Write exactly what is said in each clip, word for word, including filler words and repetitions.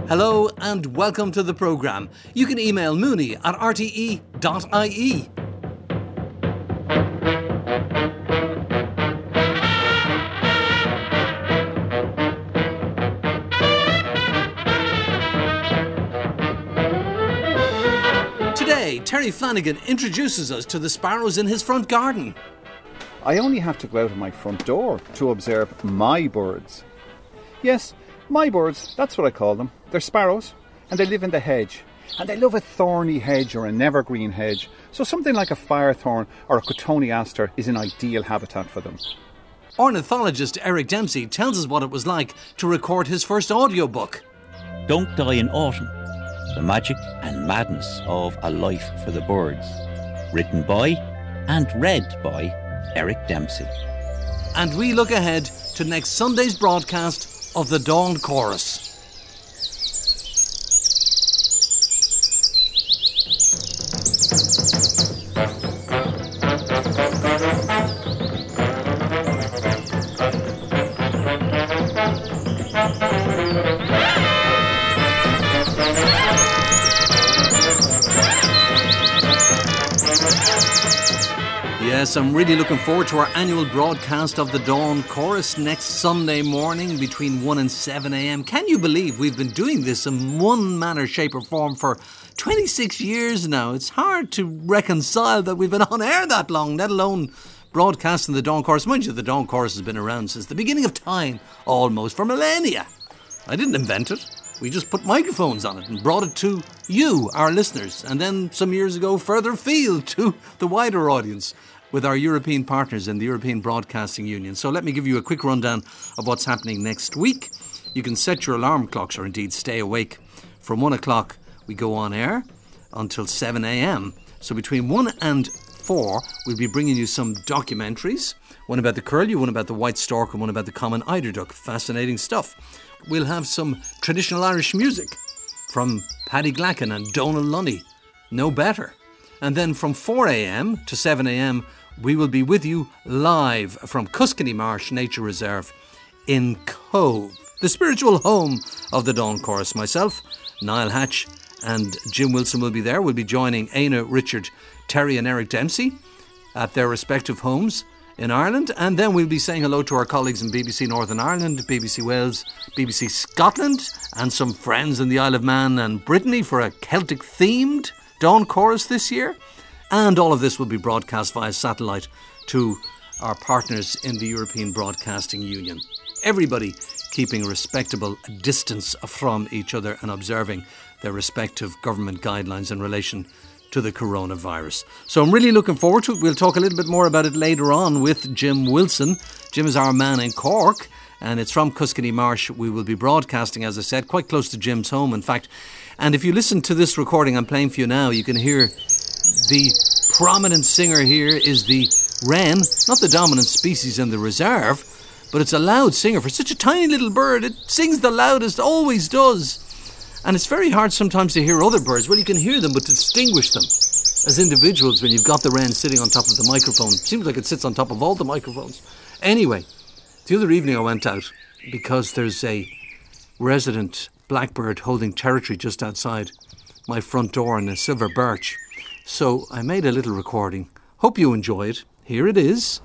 Hello and welcome to the programme. You can email mooney at r t e dot i e. Today, Terry Flanagan introduces us to the sparrows in his front garden. I only have to go out of my front door to observe my birds. Yes, my birds, that's what I call them. They're sparrows, and they live in the hedge. And they love a thorny hedge or an evergreen hedge, so something like a firethorn or a cotoneaster is an ideal habitat for them. Ornithologist Eric Dempsey tells us what it was like to record his first audiobook. Don't Die in Autumn, the magic and madness of a life for the birds. Written by and read by Eric Dempsey. And we look ahead to next Sunday's broadcast of the Dawn Chorus. Yes, I'm really looking forward to our annual broadcast of the Dawn Chorus next Sunday morning between one and seven a.m. Can you believe we've been doing this in one manner, shape or form for twenty-six years now? It's hard to reconcile that we've been on air that long, let alone broadcasting the Dawn Chorus. Mind you, the Dawn Chorus has been around since the beginning of time, almost for millennia. I didn't invent it. We just put microphones on it and brought it to you, our listeners, and then some years ago further afield to the wider audience with our European partners in the European Broadcasting Union. So let me give you a quick rundown of what's happening next week. You can set your alarm clocks or indeed stay awake. From one o'clock we go on air until seven a.m. So between one and four we'll be bringing you some documentaries. One about the curlew, one about the white stork and one about the common eiderduck. Fascinating stuff. We'll have some traditional Irish music from Paddy Glacken and Donal Lunny. No better. And then from four a.m. to seven a.m. we will be with you live from Cuskeny Marsh Nature Reserve in Cove, the spiritual home of the Dawn Chorus. Myself, Niall Hatch and Jim Wilson will be there. We'll be joining Éanna, Richard, Terry and Eric Dempsey at their respective homes in Ireland. And then we'll be saying hello to our colleagues in B B C Northern Ireland, B B C Wales, B B C Scotland and some friends in the Isle of Man and Brittany for a Celtic themed Dawn Chorus this year. And all of this will be broadcast via satellite to our partners in the European Broadcasting Union. Everybody keeping a respectable distance from each other and observing their respective government guidelines in relation to the coronavirus. So I'm really looking forward to it. We'll talk a little bit more about it later on with Jim Wilson. Jim is our man in Cork and it's from Cuskeny Marsh. We will be broadcasting, as I said, quite close to Jim's home, in fact. And if you listen to this recording I'm playing for you now, you can hear the prominent singer here is the wren, not the dominant species in the reserve, but it's a loud singer. For such a tiny little bird, it sings the loudest, always does. And it's very hard sometimes to hear other birds. Well, you can hear them, but to distinguish them as individuals when you've got the wren sitting on top of the microphone. It seems like it sits on top of all the microphones. Anyway, the other evening I went out because there's a resident blackbird holding territory just outside my front door in a silver birch. So I made a little recording. Hope you enjoy it. Here it is.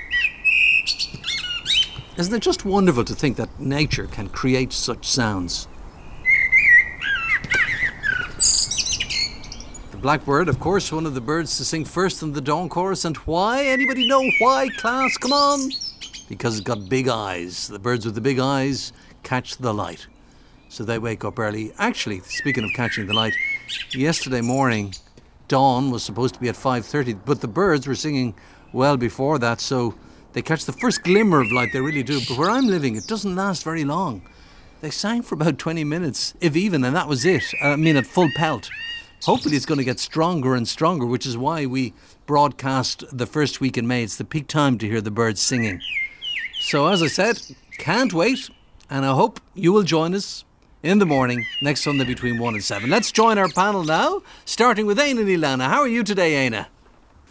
Isn't it just wonderful to think that nature can create such sounds? The blackbird, of course, one of the birds to sing first in the Dawn Chorus. And why? Anybody know why, class? Come on. Because it's got big eyes. The birds with the big eyes catch the light. So they wake up early. Actually, speaking of catching the light, yesterday morning dawn was supposed to be at five thirty, but the birds were singing well before that, so they catch the first glimmer of light. They really do. But where I'm living, it doesn't last very long. They sang for about twenty minutes, if even, and that was it. I mean, at full pelt. Hopefully it's going to get stronger and stronger, which is why we broadcast the first week in May. It's the peak time to hear the birds singing. So as I said, can't wait, and I hope you will join us in the morning next Sunday between one and seven. Let's join our panel now, starting with Éanna Ní Lamhna. How are you today, Éanna?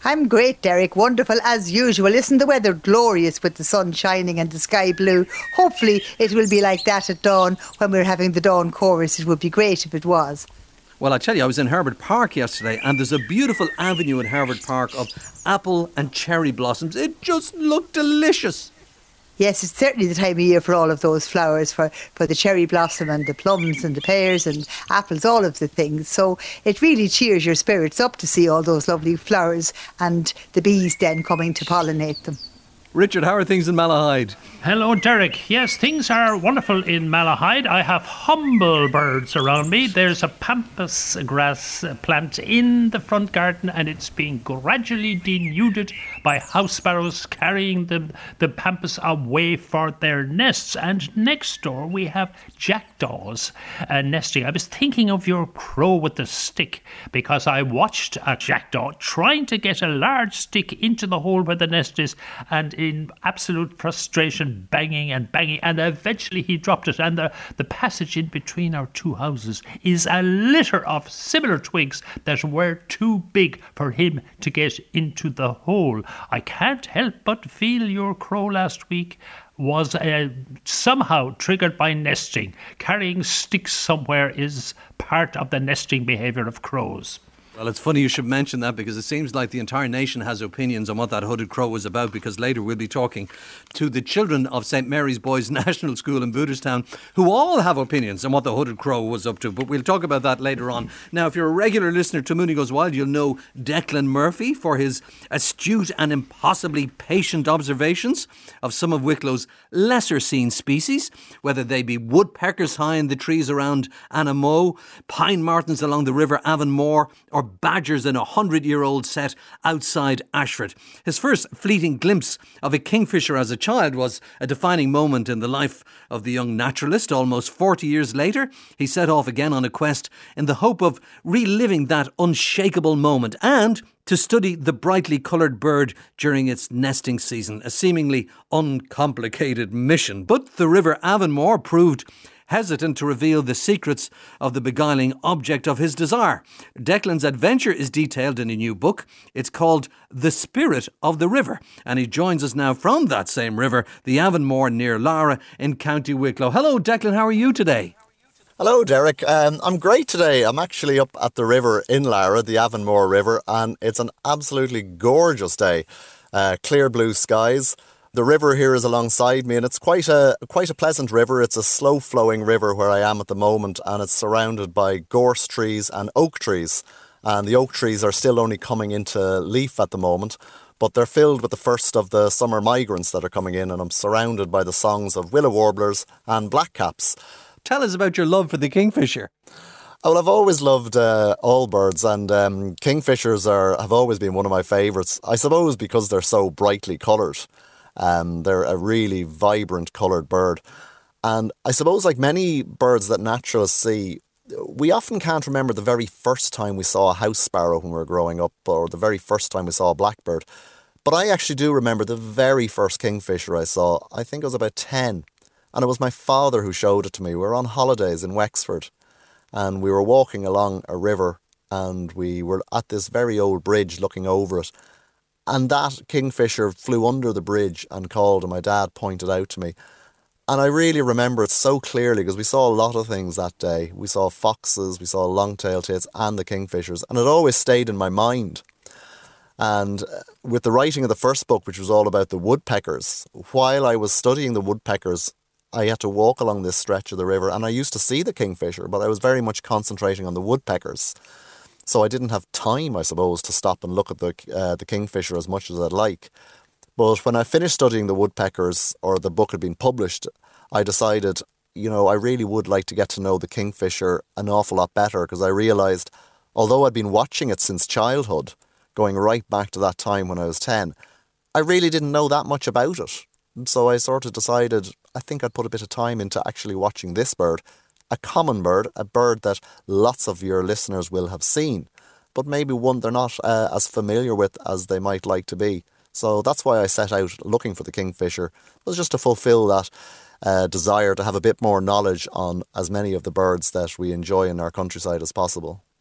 I'm great, Derek. Wonderful as usual. Isn't the weather glorious with the sun shining and the sky blue? Hopefully it will be like that at dawn when we're having the dawn chorus. It would be great if it was. Well, I tell you, I was in Herbert Park yesterday and there's a beautiful avenue in Herbert Park of apple and cherry blossoms. It just looked delicious. Yes, it's certainly the time of year for all of those flowers, for, for the cherry blossom and the plums and the pears and apples, all of the things. So it really cheers your spirits up to see all those lovely flowers and the bees then coming to pollinate them. Richard, how are things in Malahide? Hello, Derek. Yes, things are wonderful in Malahide. I have humble birds around me. There's a pampas grass plant in the front garden and it's being gradually denuded by house sparrows carrying the, the pampas away for their nests. And next door we have jackdaws uh, nesting. I was thinking of your crow with the stick because I watched a jackdaw trying to get a large stick into the hole where the nest is, and in absolute frustration, banging and banging, and eventually he dropped it. And the, the passage in between our two houses is a litter of similar twigs that were too big for him to get into the hole. I can't help but feel your crow last week was uh, somehow triggered by nesting. Carrying sticks somewhere is part of the nesting behaviour of crows. Well, it's funny you should mention that because it seems like the entire nation has opinions on what that hooded crow was about, because later we'll be talking to the children of Saint Mary's Boys National School in Booterstown who all have opinions on what the hooded crow was up to, but we'll talk about that later on. Now, if you're a regular listener to Mooney Goes Wild, you'll know Declan Murphy for his astute and impossibly patient observations of some of Wicklow's lesser seen species, whether they be woodpeckers high in the trees around Anamoe, pine martens along the river Avonmore, or badgers in a hundred-year-old set outside Ashford. His first fleeting glimpse of a kingfisher as a child was a defining moment in the life of the young naturalist. Almost forty years later, he set off again on a quest in the hope of reliving that unshakable moment and to study the brightly coloured bird during its nesting season, a seemingly uncomplicated mission. But the River Avonmore proved hesitant to reveal the secrets of the beguiling object of his desire. Declan's adventure is detailed in a new book. It's called The Spirit of the River, and he joins us now from that same river, the Avonmore near Lara in County Wicklow. Hello, Declan, how are you today? Hello, Derek. Um, I'm great today. I'm actually up at the river in Lara, the Avonmore River, and it's an absolutely gorgeous day. Uh, clear blue skies. The river here is alongside me, and it's quite a quite a pleasant river. It's a slow-flowing river where I am at the moment, and it's surrounded by gorse trees and oak trees. And the oak trees are still only coming into leaf at the moment, but they're filled with the first of the summer migrants that are coming in, and I'm surrounded by the songs of willow warblers and blackcaps. Tell us about your love for the kingfisher. Well, I've always loved uh, all birds, and um, kingfishers are have always been one of my favourites. I suppose because they're so brightly coloured. Um, they're a really vibrant coloured bird. And I suppose like many birds that naturalists see, we often can't remember the very first time we saw a house sparrow when we were growing up, or the very first time we saw a blackbird. But I actually do remember the very first kingfisher I saw. I think I was about ten. And it was my father who showed it to me. We were on holidays in Wexford. And we were walking along a river, and we were at this very old bridge looking over it. And that kingfisher flew under the bridge and called, and my dad pointed out to me. And I really remember it so clearly because we saw a lot of things that day. We saw foxes, we saw long-tailed tits and the kingfishers, and it always stayed in my mind. And with the writing of the first book, which was all about the woodpeckers, while I was studying the woodpeckers, I had to walk along this stretch of the river, and I used to see the kingfisher, but I was very much concentrating on the woodpeckers. So I didn't have time, I suppose, to stop and look at the uh, the kingfisher as much as I'd like. But when I finished studying the woodpeckers, or the book had been published, I decided, you know, I really would like to get to know the kingfisher an awful lot better, because I realised, although I'd been watching it since childhood, going right back to that time when I was ten, I really didn't know that much about it. And so I sort of decided, I think I'd put a bit of time into actually watching this bird. A common bird, a bird that lots of your listeners will have seen, but maybe one they're not uh, as familiar with as they might like to be. So that's why I set out looking for the kingfisher. It was just to fulfil that uh, desire to have a bit more knowledge on as many of the birds that we enjoy in our countryside as possible.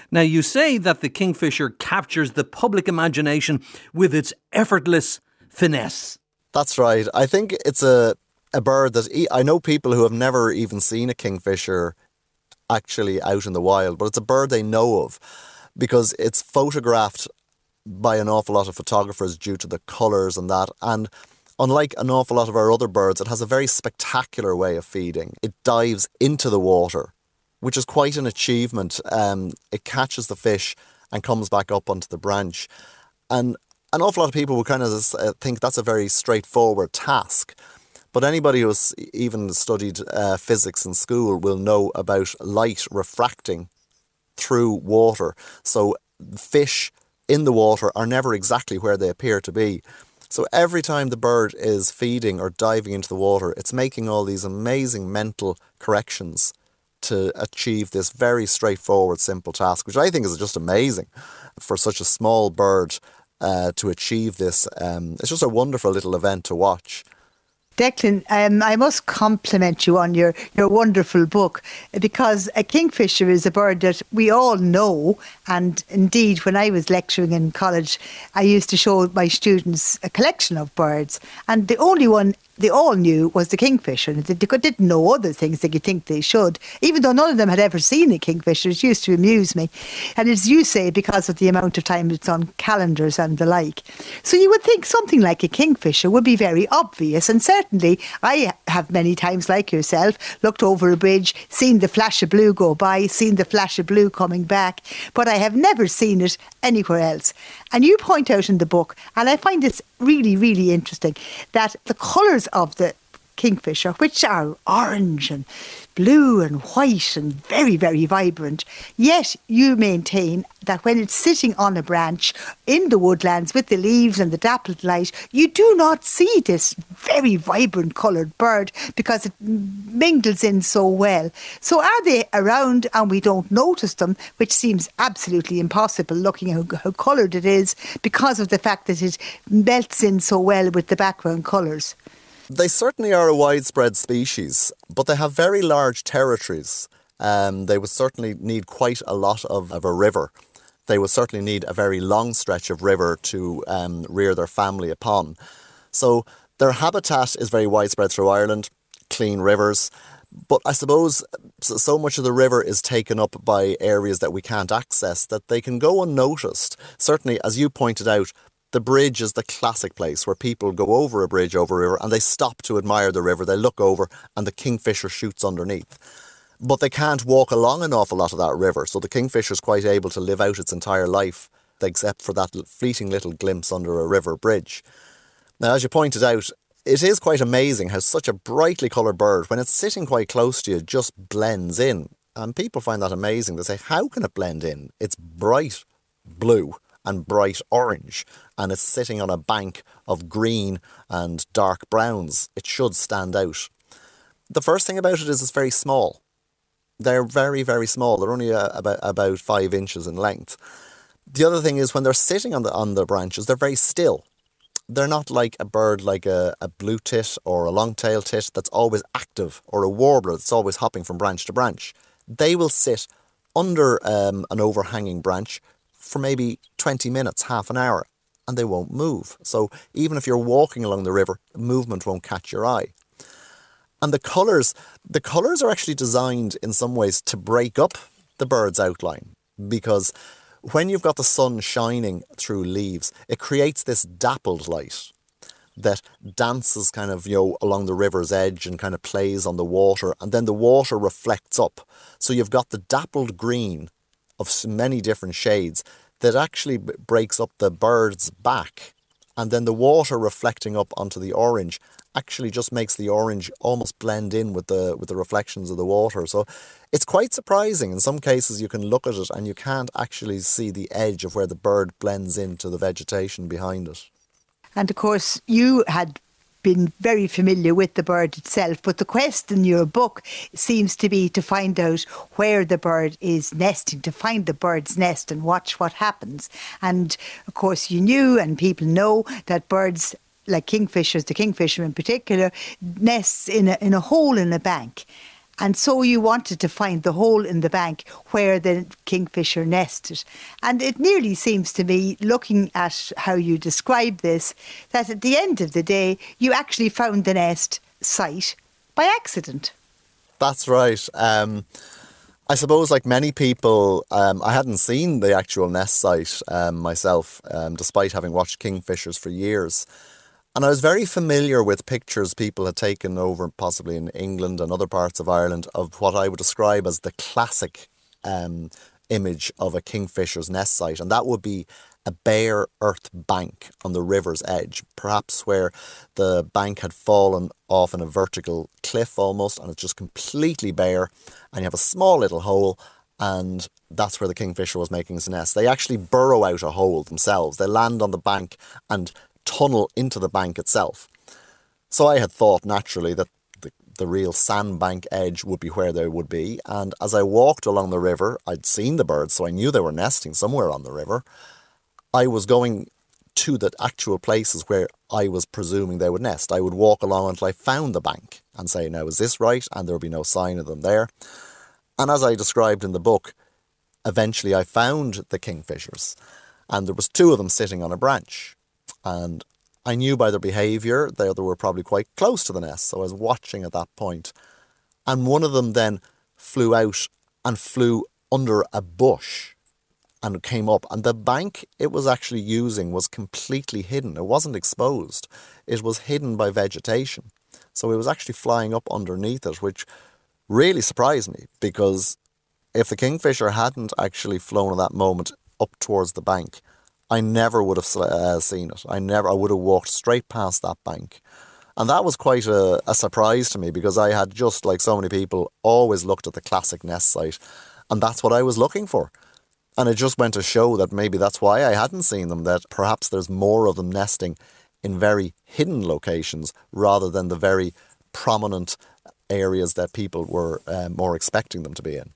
Now, you say that the kingfisher captures the public imagination with its effortless finesse. That's right. I think it's a, a bird that e- I know people who have never even seen a kingfisher actually out in the wild, but it's a bird they know of because it's photographed by an awful lot of photographers due to the colours and that. And unlike an awful lot of our other birds, it has a very spectacular way of feeding. It dives into the water, which is quite an achievement. Um, it catches the fish and comes back up onto the branch. And an awful lot of people would kind of think that's a very straightforward task. But anybody who's even studied uh, physics in school will know about light refracting through water. So fish in the water are never exactly where they appear to be. So every time the bird is feeding or diving into the water, it's making all these amazing mental corrections to achieve this very straightforward, simple task, which I think is just amazing for such a small bird uh, to achieve this. Um, it's just a wonderful little event to watch. Declan, um, I must compliment you on your, your wonderful book, because a kingfisher is a bird that we all know, and indeed when I was lecturing in college I used to show my students a collection of birds, and the only one they all knew was the kingfisher, and they didn't know other things that you think they should, even though none of them had ever seen a kingfisher. It used to amuse me, and as you say, because of the amount of time it's on calendars and the like. So you would think something like a kingfisher would be very obvious, and certainly I have many times, like yourself, looked over a bridge, seen the flash of blue go by, seen the flash of blue coming back, but I have never seen it anywhere else. And you point out in the book, and I find this really, really interesting, that the colours of the kingfisher, which are orange and blue and white and very, very vibrant, yet you maintain that when it's sitting on a branch in the woodlands with the leaves and the dappled light, you do not see this very vibrant coloured bird because it mingles in so well. So are they around and we don't notice them, which seems absolutely impossible looking at how, how coloured it is, because of the fact that it melts in so well with the background colours? They certainly are a widespread species, but they have very large territories. Um, they would certainly need quite a lot of, of a river. They would certainly need a very long stretch of river to um, rear their family upon. So their habitat is very widespread through Ireland, clean rivers. But I suppose so much of the river is taken up by areas that we can't access that they can go unnoticed. Certainly, as you pointed out, the bridge is the classic place where people go over a bridge over a river and they stop to admire the river. They look over and the kingfisher shoots underneath. But they can't walk along an awful lot of that river. So the kingfisher is quite able to live out its entire life, except for that fleeting little glimpse under a river bridge. Now, as you pointed out, it is quite amazing how such a brightly coloured bird, when it's sitting quite close to you, just blends in. And people find that amazing. They say, how can it blend in? It's bright blue and bright orange, and it's sitting on a bank of green and dark browns. It should stand out. The first thing about it is it's very small. They're very, very small. They're only uh, about about five inches in length. The other thing is when they're sitting on the on the branches, they're very still. They're not like a bird like a, a blue tit or a long-tailed tit that's always active, or a warbler that's always hopping from branch to branch. They will sit under um, an overhanging branch for maybe twenty minutes, half an hour, and they won't move. So even if you're walking along the river, movement won't catch your eye. And the colours, the colours are actually designed in some ways to break up the bird's outline, because when you've got the sun shining through leaves, it creates this dappled light that dances kind of, you know, along the river's edge and kind of plays on the water, and then the water reflects up. So you've got the dappled green of many different shades that actually b- breaks up the bird's back, and then the water reflecting up onto the orange actually just makes the orange almost blend in with the with the reflections of the water. So it's quite surprising. In some cases you can look at it and you can't actually see the edge of where the bird blends into the vegetation behind it. And of course you had been very familiar with the bird itself, but the quest in your book seems to be to find out where the bird is nesting, to find the bird's nest and watch what happens. And of course you knew, and people know, that birds like kingfishers, the kingfisher in particular, nests in a, in a hole in a bank. And so you wanted to find the hole in the bank where the kingfisher nested. And it nearly seems to me, looking at how you describe this, that at the end of the day, you actually found the nest site by accident. That's right. Um, I suppose, like many people, um, I hadn't seen the actual nest site um, myself, um, despite having watched kingfishers for years. And I was very familiar with pictures people had taken over, possibly in England and other parts of Ireland, of what I would describe as the classic um, image of a kingfisher's nest site. And that would be a bare earth bank on the river's edge, perhaps where the bank had fallen off in a vertical cliff almost, and it's just completely bare, and you have a small little hole, and that's where the kingfisher was making his nest. They actually burrow out a hole themselves. They land on the bank and tunnel into the bank itself. So I had thought naturally that the, the real sandbank edge would be where they would be, and as I walked along the river, I'd seen the birds, so I knew they were nesting somewhere on the river. I was going to the actual places where I was presuming they would nest. I would walk along until I found the bank and say, now, is this right? And there would be no sign of them there. And as I described in the book, eventually I found the kingfishers, and there was two of them sitting on a branch. And I knew by their behaviour they, they were probably quite close to the nest, so I was watching at that point. And one of them then flew out and flew under a bush and came up. And the bank it was actually using was completely hidden. It wasn't exposed. It was hidden by vegetation. So it was actually flying up underneath it, which really surprised me, because if the kingfisher hadn't actually flown at that moment up towards the bank, I never would have uh, seen it. I never. I would have walked straight past that bank. And that was quite a, a surprise to me, because I had, just like so many people, always looked at the classic nest site, and that's what I was looking for. And it just went to show that maybe that's why I hadn't seen them, that perhaps there's more of them nesting in very hidden locations rather than the very prominent areas that people were uh, more expecting them to be in.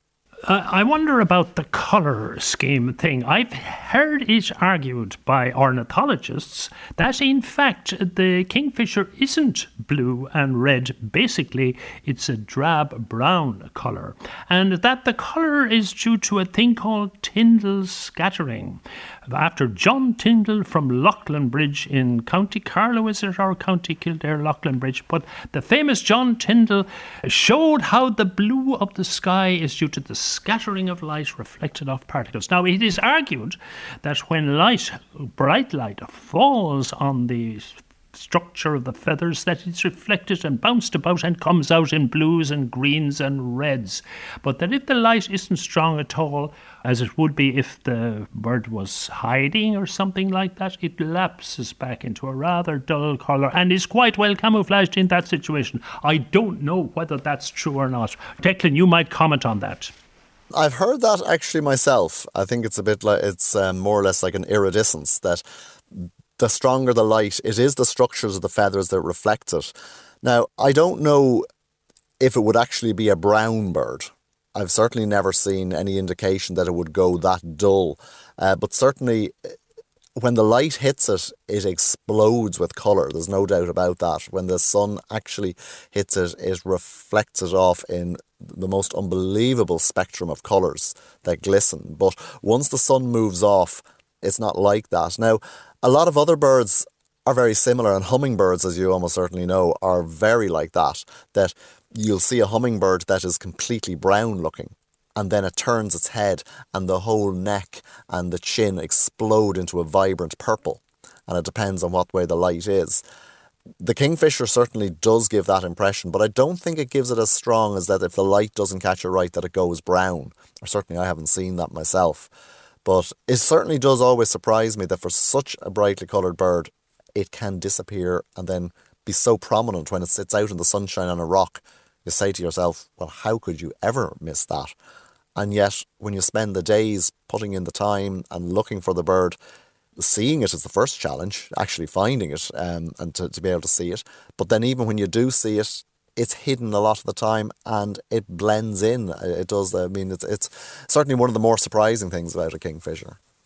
Uh, I wonder about the colour scheme thing. I've heard it argued by ornithologists that in fact the kingfisher isn't blue and red. Basically, it's a drab brown colour, and that the colour is due to a thing called Tyndall's scattering. After John Tyndall from Loughlin Bridge in County Carlow, is it, or County Kildare, Loughlin Bridge? But the famous John Tyndall showed how the blue of the sky is due to the scattering of light reflected off particles. Now, it is argued that when light, bright light, falls on the structure of the feathers, that it's reflected and bounced about and comes out in blues and greens and reds. But that if the light isn't strong at all, as it would be if the bird was hiding or something like that, it lapses back into a rather dull colour and is quite well camouflaged in that situation. I don't know whether that's true or not. Declan, you might comment on that. I've heard that actually myself. I think it's a bit like, it's um, more or less like an iridescence, that the stronger the light, it is the structures of the feathers that reflect it. Now, I don't know if it would actually be a brown bird. I've certainly never seen any indication that it would go that dull. Uh, but certainly, when the light hits it, it explodes with colour. There's no doubt about that. When the sun actually hits it, it reflects it off in the most unbelievable spectrum of colours that glisten. But once the sun moves off, it's not like that. Now, a lot of other birds are very similar, and hummingbirds, as you almost certainly know, are very like that, that you'll see a hummingbird that is completely brown looking, and then it turns its head and the whole neck and the chin explode into a vibrant purple, and it depends on what way the light is. The kingfisher certainly does give that impression, but I don't think it gives it as strong as that if the light doesn't catch it right, that it goes brown. Or certainly I haven't seen that myself. But it certainly does always surprise me that for such a brightly coloured bird, it can disappear and then be so prominent when it sits out in the sunshine on a rock. You say to yourself, well, how could you ever miss that? And yet, when you spend the days putting in the time and looking for the bird, seeing it is the first challenge, actually finding it um, and to, to be able to see it. But then even when you do see it, it's hidden a lot of the time and it blends in. It does. I mean, it's, it's certainly one of the more surprising things about a kingfisher.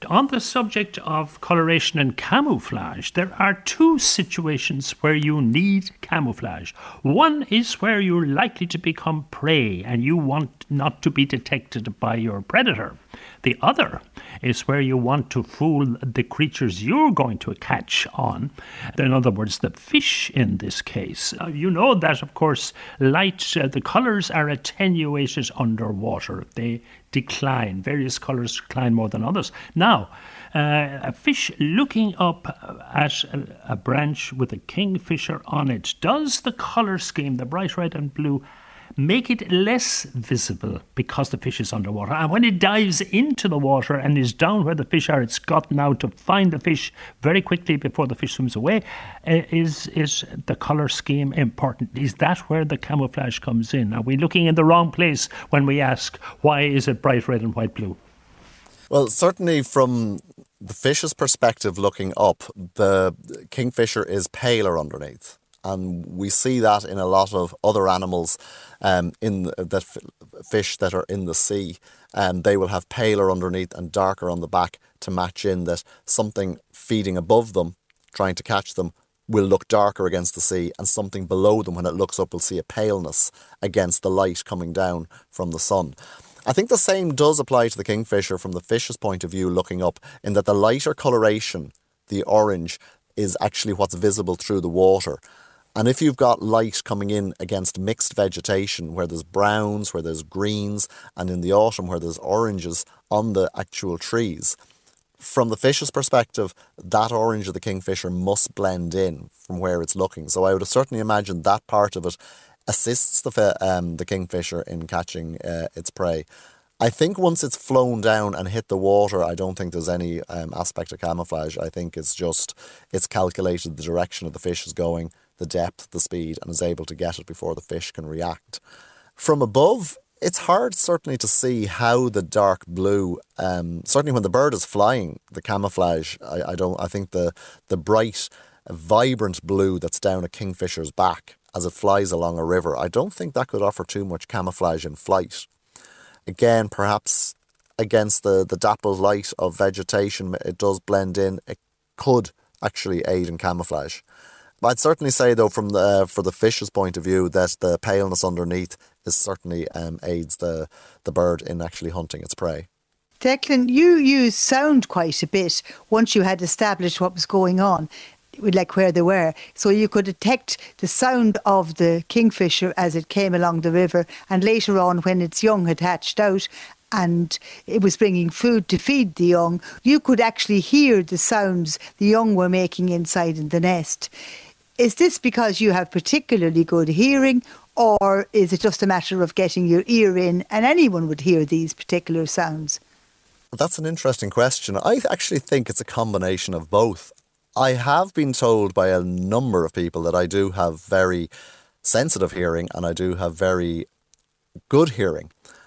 On the subject of coloration and camouflage, there are two situations where you need camouflage. One is where you're likely to become prey and you want not to be detected by your predator. The other is where you want to fool the creatures you're going to catch on. In other words, the fish in this case. Uh, you know that, of course, light, uh, the colours are attenuated underwater. They decline. Various colours decline more than others. Now, uh, a fish looking up at a, a branch with a kingfisher on it, does the colour scheme, the bright red and blue, make it less visible because the fish is underwater? And when it dives into the water and is down where the fish are, it's got now to find the fish very quickly before the fish swims away. Uh, is is the colour scheme important? Is that where the camouflage comes in? Are we looking in the wrong place when we ask, why is it bright red and white blue? Well, certainly from the fish's perspective looking up, the kingfisher is paler underneath. And we see that in a lot of other animals, um, in the, that f- fish that are in the sea. Um, they will have paler underneath and darker on the back to match in that something feeding above them, trying to catch them, will look darker against the sea, and something below them, when it looks up, will see a paleness against the light coming down from the sun. I think the same does apply to the kingfisher from the fish's point of view looking up, in that the lighter coloration, the orange, is actually what's visible through the water. And if you've got light coming in against mixed vegetation, where there's browns, where there's greens, and in the autumn where there's oranges on the actual trees, from the fish's perspective, that orange of the kingfisher must blend in from where it's looking. So I would certainly imagine that part of it assists the um, the kingfisher in catching uh, its prey. I think once it's flown down and hit the water, I don't think there's any um, aspect of camouflage. I think it's just, it's calculated the direction of the fish is going, the depth, the speed, and is able to get it before the fish can react. From above, it's hard certainly to see how the dark blue, um, certainly when the bird is flying, the camouflage, I, I don't, I think the, the bright, vibrant blue that's down a kingfisher's back as it flies along a river, I don't think that could offer too much camouflage in flight. Again, perhaps against the, the dappled light of vegetation, it does blend in. It could actually aid in camouflage. I'd certainly say, though, from the for the fish's point of view, that the paleness underneath is certainly um, aids the, the bird in actually hunting its prey. Declan, you used sound quite a bit once you had established what was going on, like where they were. So you could detect the sound of the kingfisher as it came along the river, and later on when its young had hatched out and it was bringing food to feed the young, you could actually hear the sounds the young were making inside in the nest. Is this because you have particularly good hearing, or is it just a matter of getting your ear in and anyone would hear these particular sounds? That's an interesting question. I actually think it's a combination of both. I have been told by a number of people that I do have very sensitive hearing and I do have very good hearing.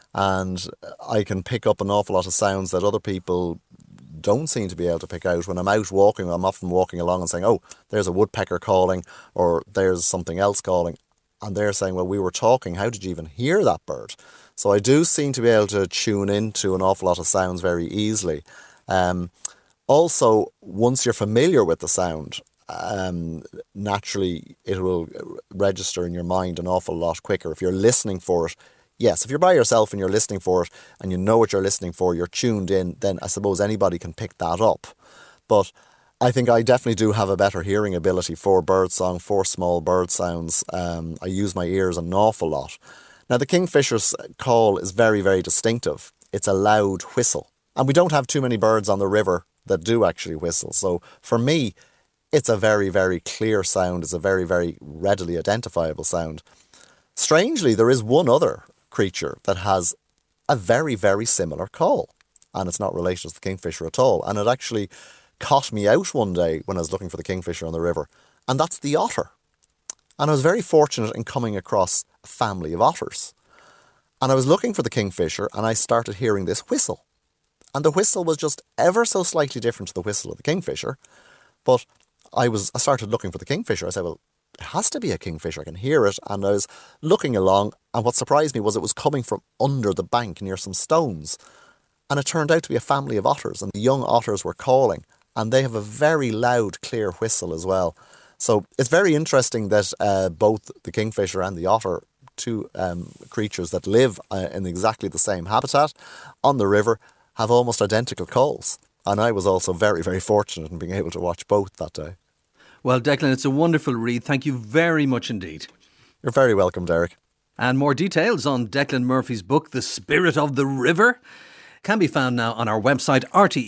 And I can pick up an awful lot of sounds that other people don't seem to be able to pick out. When I'm out walking, I'm often walking along and saying, oh, there's a woodpecker calling, or there's something else calling. And they're saying, well, we were talking, how did you even hear that bird? So I do seem to be able to tune into an awful lot of sounds very easily. Um, also, once you're familiar with the sound, um, naturally it will register in your mind an awful lot quicker. If you're listening for it, yes, if you're by yourself and you're listening for it and you know what you're listening for, you're tuned in, then I suppose anybody can pick that up. But I think I definitely do have a better hearing ability for birdsong, for small bird sounds. Um, I use my ears an awful lot. Now, the kingfisher's call is very, very distinctive. It's a loud whistle. And we don't have too many birds on the river that do actually whistle. So for me, it's a very, very clear sound. It's a very, very readily identifiable sound. Strangely, there is one other creature that has a very, very similar call. And it's not related to the kingfisher at all. And it actually caught me out one day when I was looking for the kingfisher on the river. And that's the otter. And I was very fortunate in coming across a family of otters. And I was looking for the kingfisher and I started hearing this whistle. And the whistle was just ever so slightly different to the whistle of the kingfisher. But I was I started looking for the kingfisher. I said, well, it has to be a kingfisher. I can hear it. And I was looking along. And what surprised me was it was coming from under the bank near some stones. and it turned out to be a family of otters, and the young otters were calling, and they have a very loud, clear whistle as well. So it's very interesting that uh, both the kingfisher and the otter, two um, creatures that live uh, in exactly the same habitat on the river, have almost identical calls. And I was also very, very fortunate in being able to watch both that day. Well, Declan, it's a wonderful read. Thank you very much indeed. You're very welcome, Derek. And more details on Declan Murphy's book, The Spirit of the River, can be found now on our website,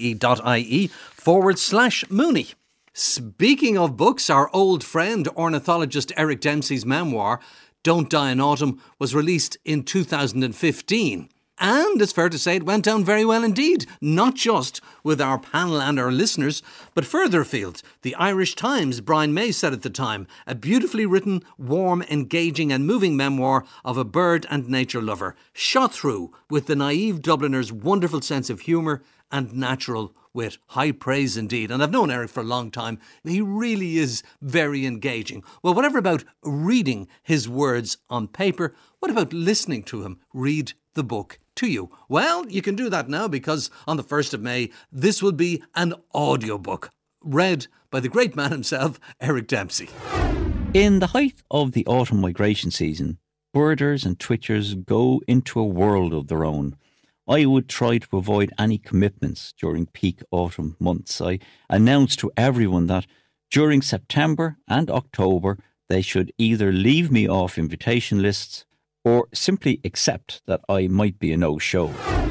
rte.ie forward slash Mooney. Speaking of books, our old friend, ornithologist Eric Dempsey's memoir, Don't Die in Autumn, was released in two thousand fifteen. And it's fair to say it went down very well indeed, not just with our panel and our listeners, but further afield. The Irish Times, Brian May said at the time, a beautifully written, warm, engaging and moving memoir of a bird and nature lover, shot through with the naive Dubliner's wonderful sense of humour and natural wit. High praise indeed. And I've known Eric for a long time. He really is very engaging. Well, whatever about reading his words on paper, what about listening to him read the book to you? Well, you can do that now, because on the first of May, this will be an audiobook read by the great man himself, Eric Dempsey. In the height of the autumn migration season, birders and twitchers go into a world of their own. I would try to avoid any commitments during peak autumn months. I announced to everyone that during September and October, they should either leave me off invitation lists or simply accept that I might be a no-show.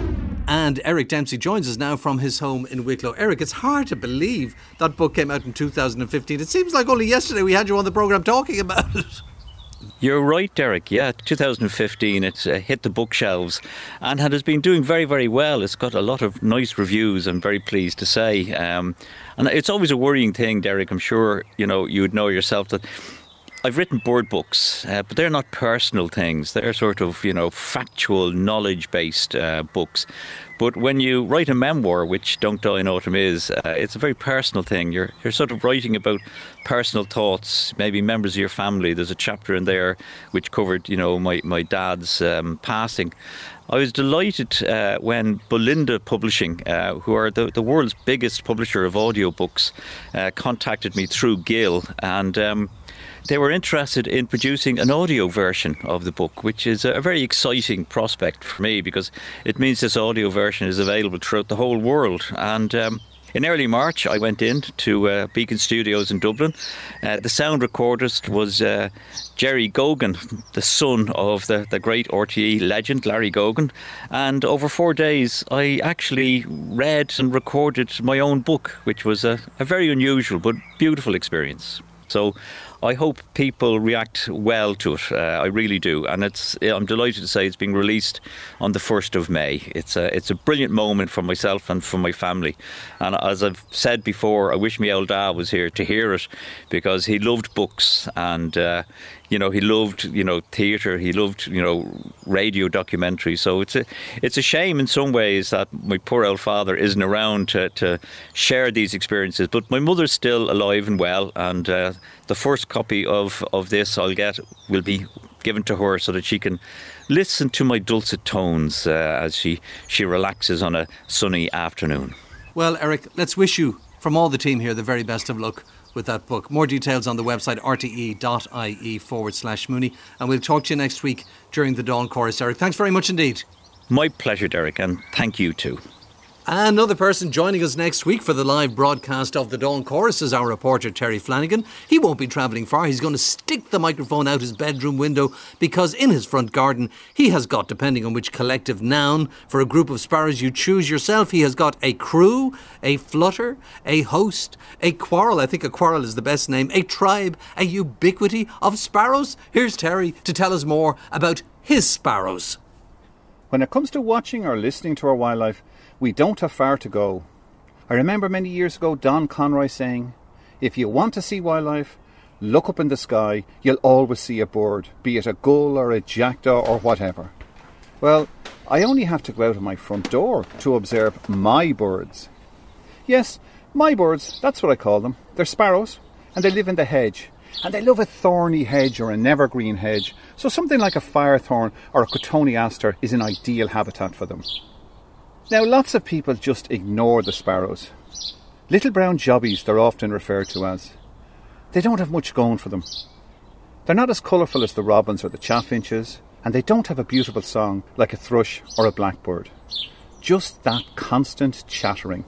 And Eric Dempsey joins us now from his home in Wicklow. Eric, it's hard to believe that book came out in two thousand fifteen. It seems like only yesterday we had you on the programme talking about it. You're right, Derek. Yeah, two thousand fifteen, it's uh, hit the bookshelves and has been doing very, very well. It's got a lot of nice reviews, I'm very pleased to say. Um, and it's always a worrying thing, Derek. I'm sure you know you would know yourself that I've written bird books, uh, but they're not personal things. They're sort of, you know, factual, knowledge-based uh, books. But when you write a memoir, which Don't Die in Autumn is, uh, it's a very personal thing. You're you're sort of writing about personal thoughts, maybe members of your family. There's a chapter in there which covered, you know, my, my dad's um, passing. I was delighted uh, when Belinda Publishing, uh, who are the, the world's biggest publisher of audiobooks, uh, contacted me through Gill, and um, they were interested in producing an audio version of the book, which is a very exciting prospect for me, because it means this audio version is available throughout the whole world. And um, in early March, I went in to uh, Beacon Studios in Dublin. Uh, the sound recordist was uh, Jerry Gogan, the son of the, the great R T E legend, Larry Gogan. And over four days, I actually read and recorded my own book, which was a, a very unusual but beautiful experience. So I hope people react well to it. Uh, I really do. And it's I'm delighted to say it's being released on the first of May. It's a, it's a brilliant moment for myself and for my family. And as I've said before, I wish my old dad was here to hear it, because he loved books and, uh, you know, he loved, you know, theatre. He loved, you know, radio documentaries. So it's a, it's a shame in some ways that my poor old father isn't around to, to share these experiences. But my mother's still alive and well, and uh, the first copy of, of this I'll get will be given to her so that she can listen to my dulcet tones uh, as she, she relaxes on a sunny afternoon. Well, Eric, let's wish you, from all the team here, the very best of luck with that book. More details on the website, rte.ie forward slash Mooney. And we'll talk to you next week during the Dawn Chorus. Eric, thanks very much indeed. My pleasure, Derek, and thank you too. Another person joining us next week for the live broadcast of the Dawn Chorus is our reporter Terry Flanagan. He won't be travelling far. He's going to stick the microphone out his bedroom window, because in his front garden he has got, depending on which collective noun for a group of sparrows you choose yourself, he has got a crew, a flutter, a host, a quarrel. I think a quarrel is the best name. A tribe, a ubiquity of sparrows. Here's Terry to tell us more about his sparrows. When it comes to watching or listening to our wildlife, we don't have far to go. I remember many years ago Don Conroy saying, if you want to see wildlife, look up in the sky, you'll always see a bird, be it a gull or a jackdaw or whatever. Well, I only have to go out of my front door to observe my birds. Yes, my birds, that's what I call them. They're sparrows, and they live in the hedge. And they love a thorny hedge or an evergreen hedge, so something like a firethorn or a cotoneaster is an ideal habitat for them. Now, lots of people just ignore the sparrows. Little brown jobbies they're often referred to as. They don't have much going for them. They're not as colourful as the robins or the chaffinches, and they don't have a beautiful song like a thrush or a blackbird. Just that constant chattering.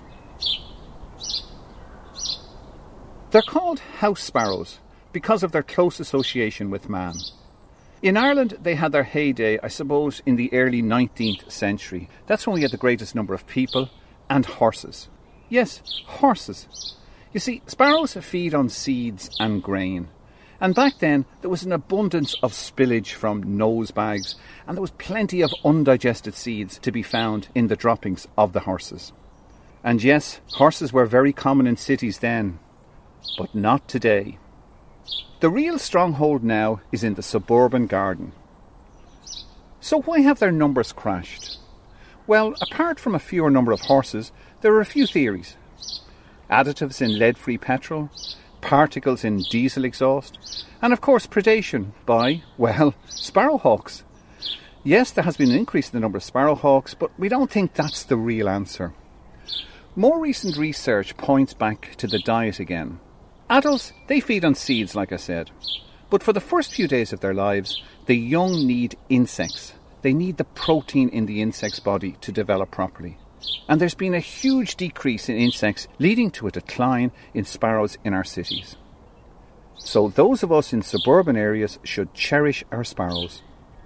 They're called house sparrows because of their close association with man. In Ireland, they had their heyday, I suppose, in the early nineteenth century. That's when we had the greatest number of people and horses. Yes, horses. You see, sparrows feed on seeds and grain. And back then, there was an abundance of spillage from nose bags, and there was plenty of undigested seeds to be found in the droppings of the horses. And yes, horses were very common in cities then, but not today. The real stronghold now is in the suburban garden. So why have their numbers crashed? Well, apart from a fewer number of horses, there are a few theories. Additives in lead-free petrol, particles in diesel exhaust, and of course predation by, well, sparrowhawks. Yes, there has been an increase in the number of sparrowhawks, but we don't think that's the real answer. More recent research points back to the diet again. Adults, they feed on seeds, like I said. But for the first few days of their lives, the young need insects. They need the protein in the insect's body to develop properly. And there's been a huge decrease in insects, leading to a decline in sparrows in our cities. So those of us in suburban areas should cherish our sparrows.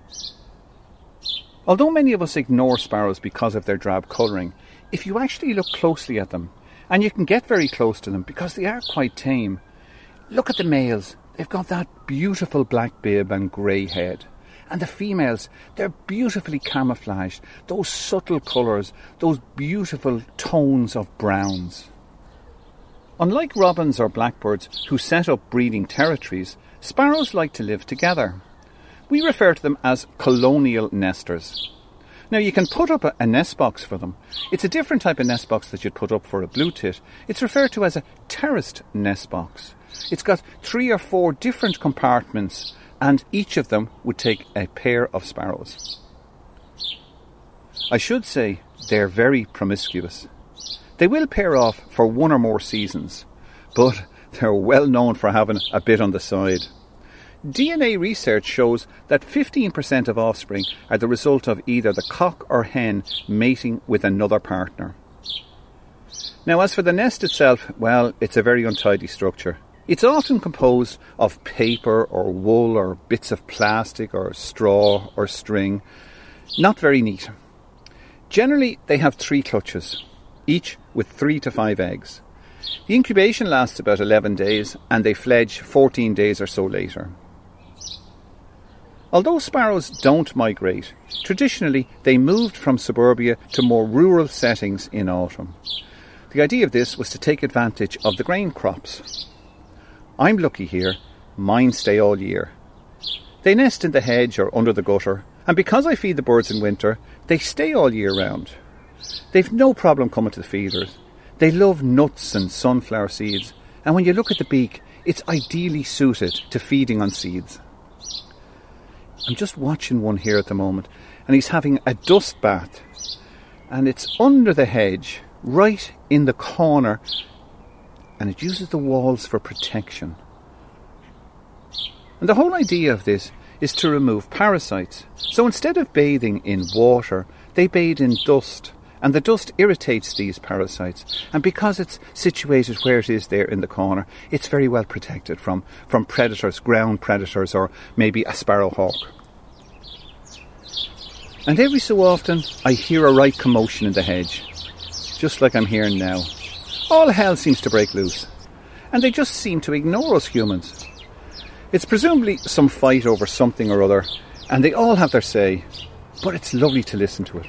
Although many of us ignore sparrows because of their drab colouring, if you actually look closely at them, and you can get very close to them because they are quite tame. Look at the males. They've got that beautiful black bib and grey head. And the females, they're beautifully camouflaged. Those subtle colours, those beautiful tones of browns. Unlike robins or blackbirds who set up breeding territories, sparrows like to live together. We refer to them as colonial nesters. Now, you can put up a, a nest box for them. It's a different type of nest box that you'd put up for a blue tit. It's referred to as a terraced nest box. It's got three or four different compartments, and each of them would take a pair of sparrows. I should say they're very promiscuous. They will pair off for one or more seasons, but they're well known for having a bit on the side. D N A research shows that fifteen percent of offspring are the result of either the cock or hen mating with another partner. Now, as for the nest itself, well, it's a very untidy structure. It's often composed of paper or wool or bits of plastic or straw or string. Not very neat. Generally, they have three clutches, each with three to five eggs. The incubation lasts about eleven days and they fledge fourteen days or so later. Although sparrows don't migrate, traditionally they moved from suburbia to more rural settings in autumn. The idea of this was to take advantage of the grain crops. I'm lucky here, mine stay all year. They nest in the hedge or under the gutter, and because I feed the birds in winter, they stay all year round. They've no problem coming to the feeders. They love nuts and sunflower seeds, and when you look at the beak, it's ideally suited to feeding on seeds. I'm just watching one here at the moment, and he's having a dust bath, and it's under the hedge, right in the corner, and it uses the walls for protection. And the whole idea of this is to remove parasites. So instead of bathing in water, they bathe in dust, and the dust irritates these parasites. And because it's situated where it is there in the corner, it's very well protected from, from predators, ground predators, or maybe a sparrowhawk. And every so often, I hear a right commotion in the hedge, just like I'm hearing now. All hell seems to break loose, and they just seem to ignore us humans. It's presumably some fight over something or other, and they all have their say, but it's lovely to listen to it.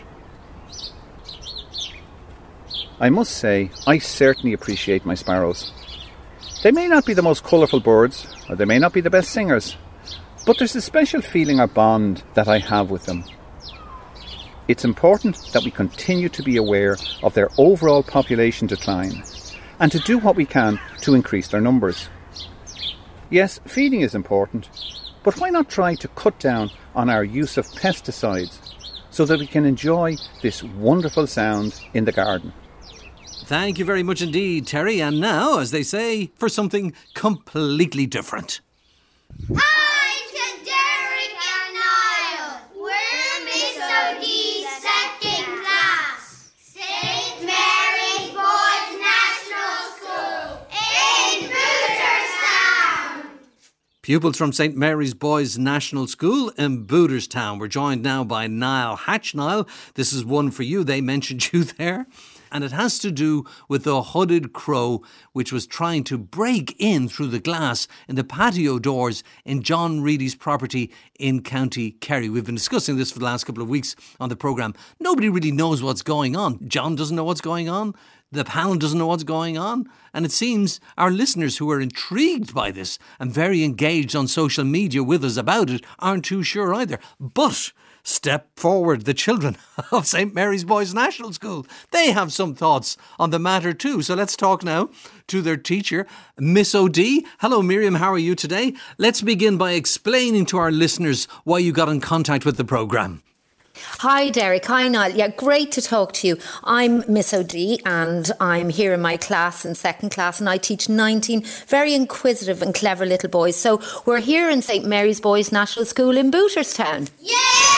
I must say, I certainly appreciate my sparrows. They may not be the most colourful birds, or they may not be the best singers, but there's a special feeling or bond that I have with them. It's important that we continue to be aware of their overall population decline and to do what we can to increase their numbers. Yes, feeding is important, but why not try to cut down on our use of pesticides so that we can enjoy this wonderful sound in the garden. Thank you very much indeed, Terry. And now, as they say, for something completely different. Hi to Derek and Niall. We're Miss O'Dee's second class. Saint Mary's Boys National School in Booterstown. Pupils from Saint Mary's Boys National School in Booterstown. We're joined now by Niall Hatch. Niall, this is one for you. They mentioned you there. And it has to do with the hooded crow, which was trying to break in through the glass in the patio doors in John Reedy's property in County Kerry. We've been discussing this for the last couple of weeks on the programme. Nobody really knows what's going on. John doesn't know what's going on. The panel doesn't know what's going on. And it seems our listeners who are intrigued by this and very engaged on social media with us about it aren't too sure either. But step forward, the children of Saint Mary's Boys National School. They have some thoughts on the matter too. So let's talk now to their teacher, Miss O'Dea. Hello, Miriam. How are you today? Let's begin by explaining to our listeners why you got in contact with the programme. Hi Derek, hi Niall. Yeah, great to talk to you. I'm Miss O'Dea and I'm here in my class in second class and I teach nineteen very inquisitive and clever little boys. So we're here in Saint Mary's Boys National School in Booterstown. Yay!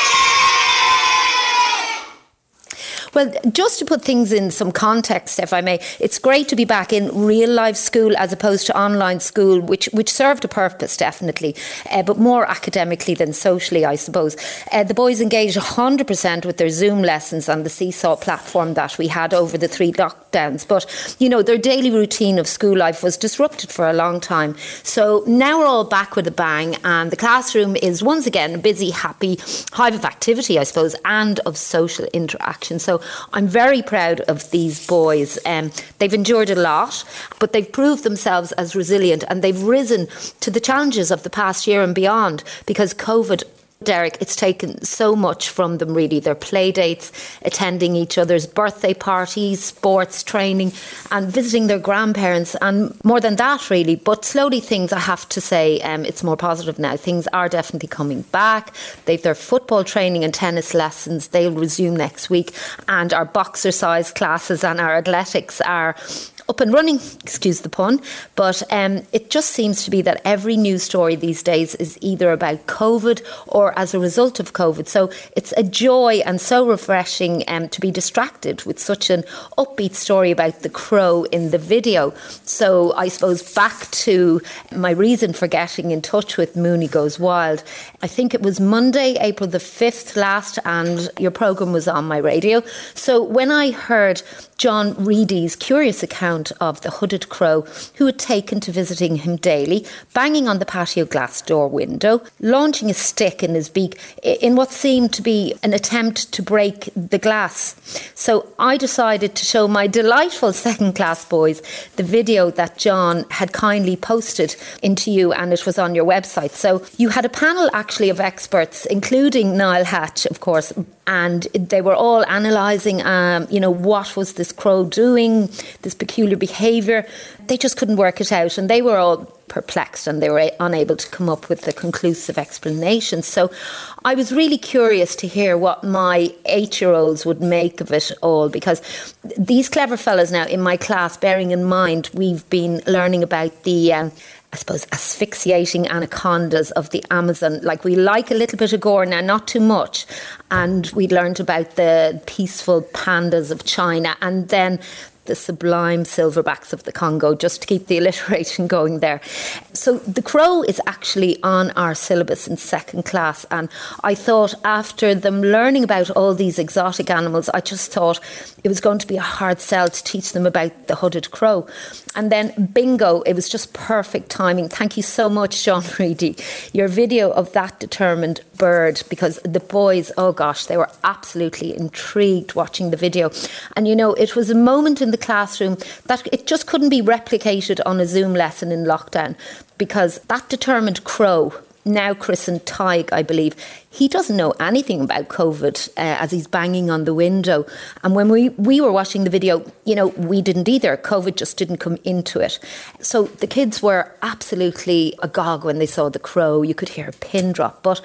Well, just to put things in some context, if I may, it's great to be back in real life school as opposed to online school, which which served a purpose, definitely, uh, but more academically than socially, I suppose. Uh, the boys engaged one hundred percent with their Zoom lessons on the Seesaw platform that we had over the three lockdowns. But, you know, their daily routine of school life was disrupted for a long time. So now we're all back with a bang and the classroom is once again a busy, happy hive of activity, I suppose, and of social interaction. So I'm very proud of these boys. Um, they've endured a lot, but they've proved themselves as resilient and they've risen to the challenges of the past year and beyond because COVID, Derek, it's taken so much from them really. Their play dates, attending each other's birthday parties, sports training and visiting their grandparents and more than that really. But slowly things, I have to say, um, it's more positive now. Things are definitely coming back. They've their football training and tennis lessons. They'll resume next week and our boxercise classes and our athletics are up and running, excuse the pun, but um, it just seems to be that every news story these days is either about COVID or as a result of COVID. So it's a joy and so refreshing um, to be distracted with such an upbeat story about the crow in the video. So I suppose back to my reason for getting in touch with Mooney Goes Wild. I think it was Monday, April the fifth last, and your programme was on my radio. So when I heard John Reedy's curious account of the hooded crow who had taken to visiting him daily, banging on the patio glass door window, launching a stick in his beak in what seemed to be an attempt to break the glass. So I decided to show my delightful second class boys the video that John had kindly posted into you and it was on your website. So you had a panel actually of experts, including Niall Hatch, of course, and they were all analysing, um, you know, what was this crow doing, this peculiar behaviour. They just couldn't work it out and they were all perplexed and they were unable to come up with a conclusive explanation. So I was really curious to hear what my eight-year-olds would make of it all because these clever fellas now in my class, bearing in mind we've been learning about the um, I suppose, asphyxiating anacondas of the Amazon. Like, we like a little bit of gore now, not too much. And we learned about the peaceful pandas of China and then the sublime silverbacks of the Congo, just to keep the alliteration going there. So the crow is actually on our syllabus in second class. And I thought after them learning about all these exotic animals, I just thought it was going to be a hard sell to teach them about the hooded crow. And then bingo, it was just perfect timing. Thank you so much, John Reedy. Your video of that determined bird, because the boys, oh gosh, they were absolutely intrigued watching the video. And you know, it was a moment in the classroom that it just couldn't be replicated on a Zoom lesson in lockdown, because that determined crow, now christened Tig, I believe, he doesn't know anything about COVID uh, as he's banging on the window. And when we, we were watching the video, you know, we didn't either. COVID just didn't come into it. So the kids were absolutely agog when they saw the crow. You could hear a pin drop. But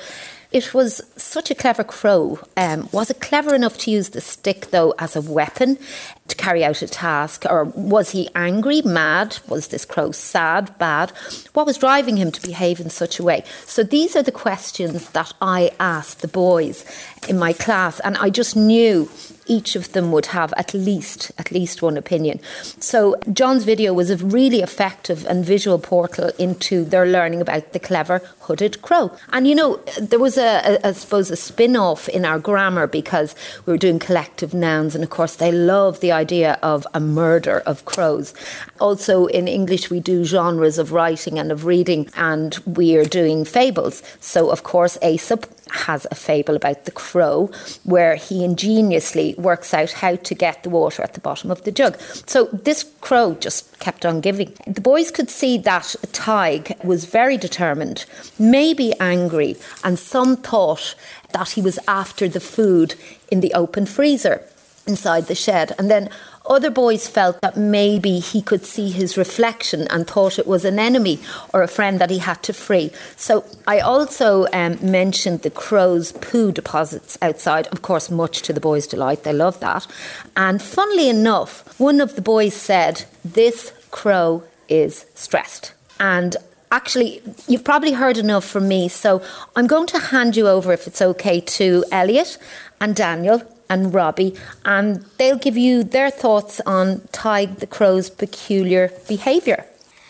It was such a clever crow. Um, was it clever enough to use the stick, though, as a weapon to carry out a task? Or was he angry, mad? Was this crow sad, bad? What was driving him to behave in such a way? So these are the questions that I asked the boys in my class, and I just knew each of them would have at least at least one opinion. So John's video was a really effective and visual portal into their learning about the clever hooded crow. And you know, there was a, a I suppose a spin-off in our grammar because we were doing collective nouns, and of course they love the idea of a murder of crows. Also in English we do genres of writing and of reading, and we are doing fables. So of course Aesop has a fable about the crow where he ingeniously works out how to get the water at the bottom of the jug. So this crow just kept on giving. The boys could see that Tig was very determined, maybe angry, and some thought that he was after the food in the open freezer inside the shed. And then other boys felt that maybe he could see his reflection and thought it was an enemy or a friend that he had to free. So I also um, mentioned the crow's poo deposits outside, of course, much to the boys' delight. They love that. And funnily enough, one of the boys said, "This crow is stressed." And actually, you've probably heard enough from me, so I'm going to hand you over, if it's okay, to Elliot and Daniel and Robbie, and they'll give you their thoughts on Tig the crow's peculiar behaviour.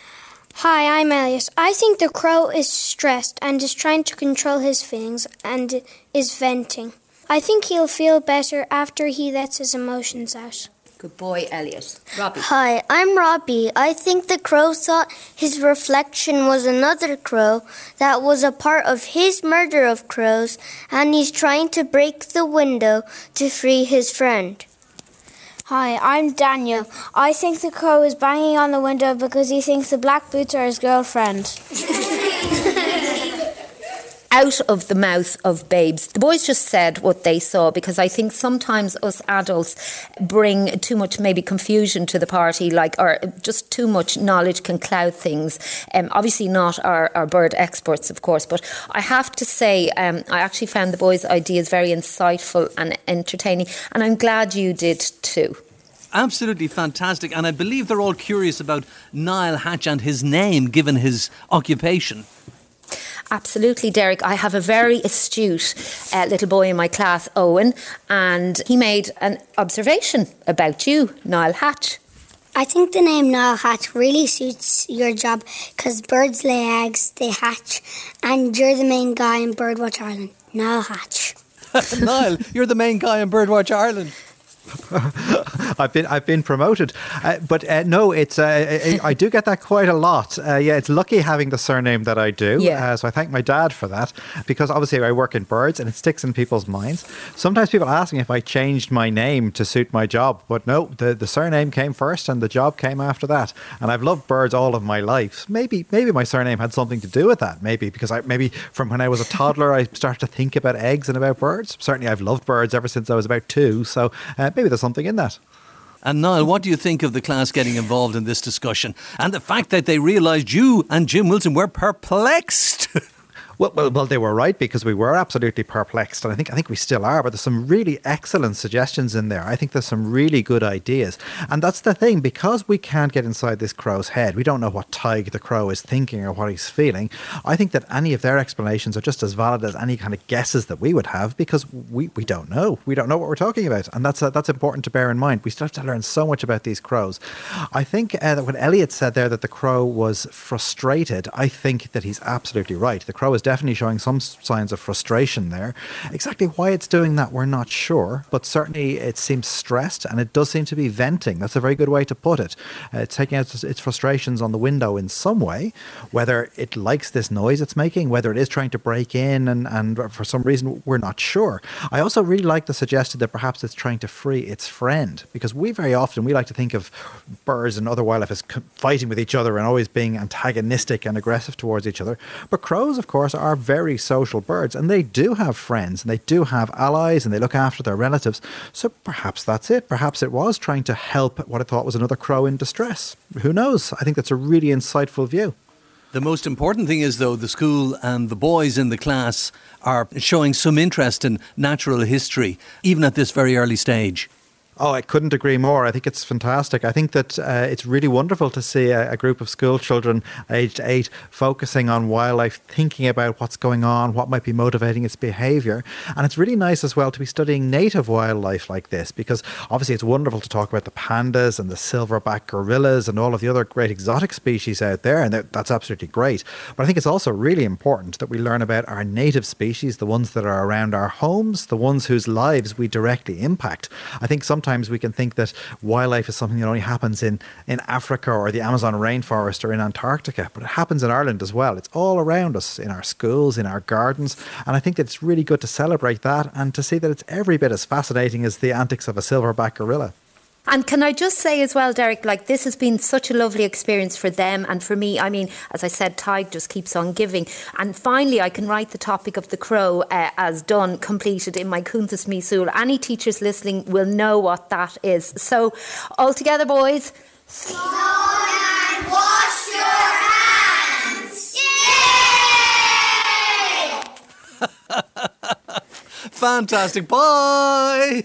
Hi, I'm Elliot. I think the crow is stressed and is trying to control his feelings and is venting. I think he'll feel better after he lets his emotions out. Good boy, Elliot. Robbie. Hi, I'm Robbie. I think the crow thought his reflection was another crow that was a part of his murder of crows, and he's trying to break the window to free his friend. Hi, I'm Daniel. I think the crow is banging on the window because he thinks the black boots are his girlfriend. Out of the mouth of babes. The boys just said what they saw, because I think sometimes us adults bring too much maybe confusion to the party, like, or just too much knowledge can cloud things. Um, obviously not our, our bird experts, of course, but I have to say um, I actually found the boys' ideas very insightful and entertaining, and I'm glad you did too. Absolutely fantastic, and I believe they're all curious about Niall Hatch and his name given his occupation. Absolutely, Derek. I have a very astute uh, little boy in my class, Owen, and he made an observation about you, Niall Hatch. I think the name Niall Hatch really suits your job because birds lay eggs, they hatch, and you're the main guy in Birdwatch Ireland, Niall Hatch. Niall, you're the main guy in Birdwatch Ireland. I've been I've been promoted, uh, but uh, no, it's uh, I, I do get that quite a lot. Uh, yeah, it's lucky having the surname that I do. Yeah. Uh, so I thank my dad for that, because obviously I work in birds and it sticks in people's minds. Sometimes people ask me if I changed my name to suit my job, but no, the, the surname came first and the job came after that. And I've loved birds all of my life. Maybe maybe my surname had something to do with that. Maybe because I maybe from when I was a toddler I started to think about eggs and about birds. Certainly I've loved birds ever since I was about two. So. Uh, Maybe there's something in that. And Niall, what do you think of the class getting involved in this discussion and the fact that they realised you and Jim Wilson were perplexed? Well, well, well, they were right, because we were absolutely perplexed, and I think I think we still are. But there's some really excellent suggestions in there. I think there's some really good ideas, and that's the thing, because we can't get inside this crow's head. We don't know what Tig the crow is thinking or what he's feeling. I think that any of their explanations are just as valid as any kind of guesses that we would have, because we, we don't know. We don't know what we're talking about, and that's uh, that's important to bear in mind. We still have to learn so much about these crows. I think uh, that when Elliot said there that the crow was frustrated, I think that he's absolutely right. The crow is definitely showing some signs of frustration there. Exactly why it's doing that, we're not sure, but certainly it seems stressed, and it does seem to be venting. That's a very good way to put it. Uh, it's taking out its frustrations on the window in some way, whether it likes this noise it's making, whether it is trying to break in, and, and for some reason we're not sure. I also really like the suggestion that perhaps it's trying to free its friend, because we very often, we like to think of birds and other wildlife as fighting with each other and always being antagonistic and aggressive towards each other. But crows, of course, are very social birds, and they do have friends and they do have allies, and they look after their relatives. So perhaps that's it. Perhaps it was trying to help what I thought was another crow in distress. Who knows? I think that's a really insightful view. The most important thing is, though, the school and the boys in the class are showing some interest in natural history, even at this very early stage. Oh, I couldn't agree more. I think it's fantastic. I think that uh, it's really wonderful to see a, a group of school children aged eight focusing on wildlife, thinking about what's going on, what might be motivating its behaviour. And it's really nice as well to be studying native wildlife like this, because obviously it's wonderful to talk about the pandas and the silverback gorillas and all of the other great exotic species out there, and that's absolutely great. But I think it's also really important that we learn about our native species, the ones that are around our homes, the ones whose lives we directly impact. I think sometimes Sometimes we can think that wildlife is something that only happens in, in Africa or the Amazon rainforest or in Antarctica, but it happens in Ireland as well. It's all around us, in our schools, in our gardens, and I think that it's really good to celebrate that and to see that it's every bit as fascinating as the antics of a silverback gorilla. And can I just say as well, Derek, like this has been such a lovely experience for them and for me. I mean, as I said, Tide just keeps on giving. And finally, I can write the topic of the crow uh, as done, completed in my Cúntas Míosúil. Any teachers listening will know what that is. So, all together, boys. Slow and wash your hands. Yay! Fantastic. Bye.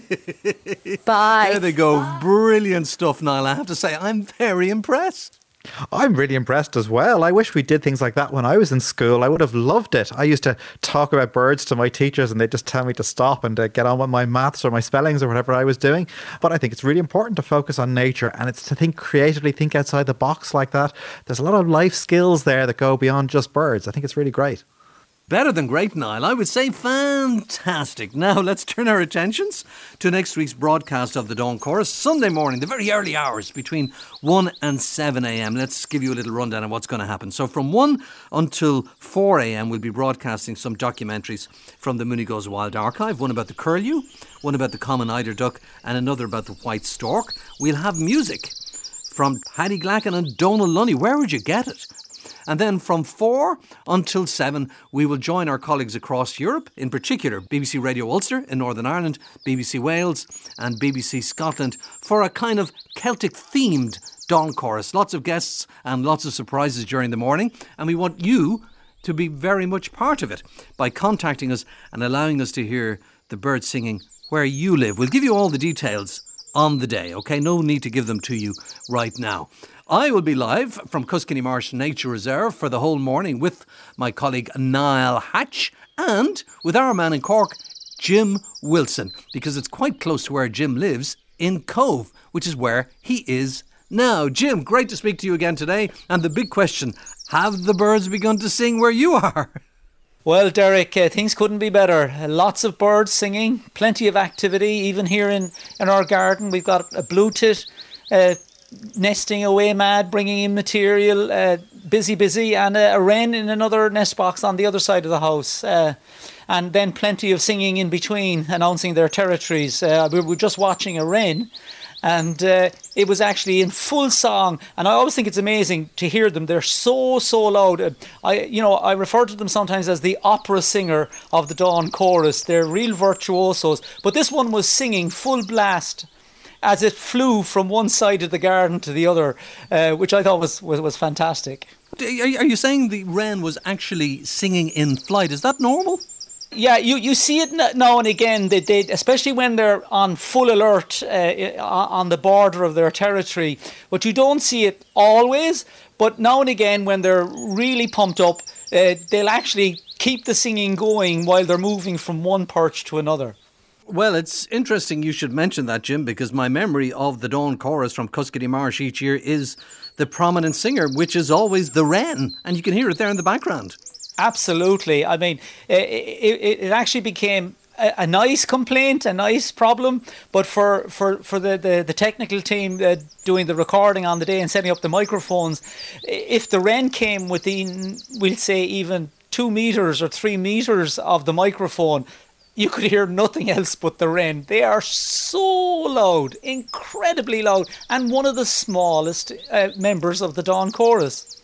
Bye. There they go. Bye. Brilliant stuff, Niall. I have to say, I'm very impressed. I'm really impressed as well. I wish we did things like that when I was in school. I would have loved it. I used to talk about birds to my teachers and they'd just tell me to stop and to get on with my maths or my spellings or whatever I was doing. But I think it's really important to focus on nature, and it's to think creatively, think outside the box like that. There's a lot of life skills there that go beyond just birds. I think it's really great. Better than great, Niall. I would say fantastic. Now let's turn our attentions to next week's broadcast of the Dawn Chorus, Sunday morning, the very early hours between one and seven a.m. Let's give you a little rundown of what's going to happen. So from one until four a.m. we'll be broadcasting some documentaries from the Mooney Goes Wild archive, one about the curlew, one about the common eider duck, and another about the white stork. We'll have music from Paddy Glacken and Donal Lunny. Where would you get it? And then from four until seven, we will join our colleagues across Europe, in particular B B C Radio Ulster in Northern Ireland, B B C Wales and B B C Scotland, for a kind of Celtic-themed Dawn Chorus. Lots of guests and lots of surprises during the morning. And we want you to be very much part of it by contacting us and allowing us to hear the birds singing where you live. We'll give you all the details on the day, OK? No need to give them to you right now. I will be live from Cuskeny Marsh Nature Reserve for the whole morning with my colleague Niall Hatch and with our man in Cork, Jim Wilson, because it's quite close to where Jim lives in Cove, which is where he is now. Jim, great to speak to you again today. And the big question, have the birds begun to sing where you are? Well, Derek, uh, things couldn't be better. Uh, lots of birds singing, plenty of activity, even here in, in our garden. We've got a blue tit, uh, nesting away mad, bringing in material, uh, busy, busy, and uh, a wren in another nest box on the other side of the house. Uh, and then plenty of singing in between, announcing their territories. Uh, we were just watching a wren, and uh, it was actually in full song. And I always think it's amazing to hear them. They're so, so loud. Uh, I, you know, I refer to them sometimes as the opera singer of the Dawn Chorus. They're real virtuosos. But this one was singing full blast as it flew from one side of the garden to the other, uh, which I thought was, was, was fantastic. Are you saying the wren was actually singing in flight? Is that normal? Yeah, you, you see it now and again, they, they, especially when they're on full alert uh, on the border of their territory. But you don't see it always. But now and again, when they're really pumped up, uh, they'll actually keep the singing going while they're moving from one perch to another. Well, it's interesting you should mention that, Jim, because my memory of the Dawn Chorus from Cuskeny Marsh each year is the prominent singer, which is always the wren. And you can hear it there in the background. Absolutely. I mean, it, it, it actually became a, a nice complaint, a nice problem. But for, for, for the, the, the technical team uh, doing the recording on the day and setting up the microphones, if the wren came within, we'll say, even two metres or three metres of the microphone, you could hear nothing else but the wren. They are so loud, incredibly loud, and one of the smallest uh, members of the Dawn Chorus.